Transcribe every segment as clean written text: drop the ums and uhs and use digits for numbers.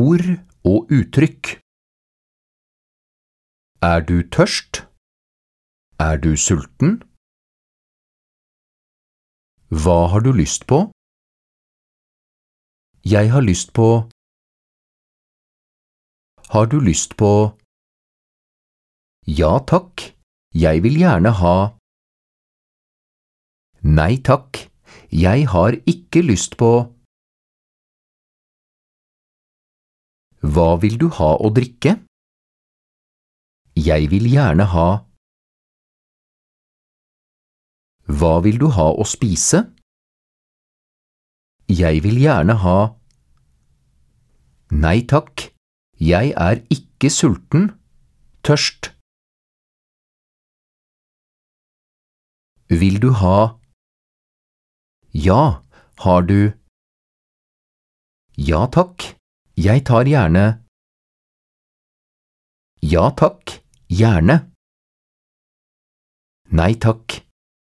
Ord og uttrykk. Er du tørst? Er du sulten? Hva har du lyst på? Jeg har lyst på. Har du lyst på? Ja takk, jeg vil gjerne ha. Nei takk, jeg har ikke lyst på. Hva vil du ha å drikke? Jeg vil gjerne ha. Hva vil du ha å spise? Jeg vil gjerne ha. Nei takk, jeg er ikke sulten, tørst. Vil du ha? Ja, har du? Ja takk, jeg tar gjerne. Ja takk, gjerne. Nei takk.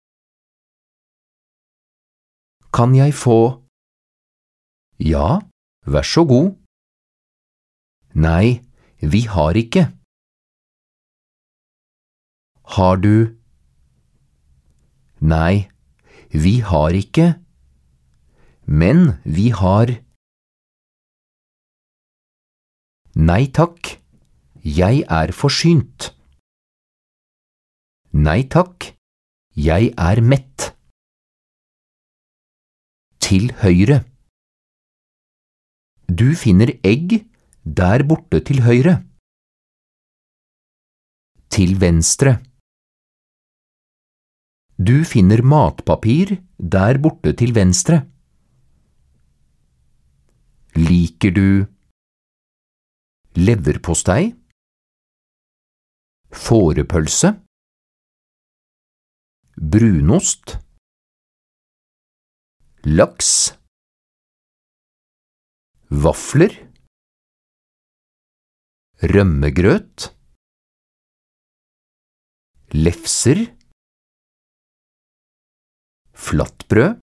Kan jeg få? Ja, vær så god. Nei, vi har ikke. Har du? Nei, vi har ikke. Men vi har. Nei takk, jeg er forsynt. Nei takk, jeg er mett. Til høyre. Du finner egg der borte til høyre. Til venstre. Du finner matpapir der borte til venstre. Liker du leverpostei? Fårepølse? Brunost? Laks? Vafler? Rømmegrøt? Lefser? Flatbrød?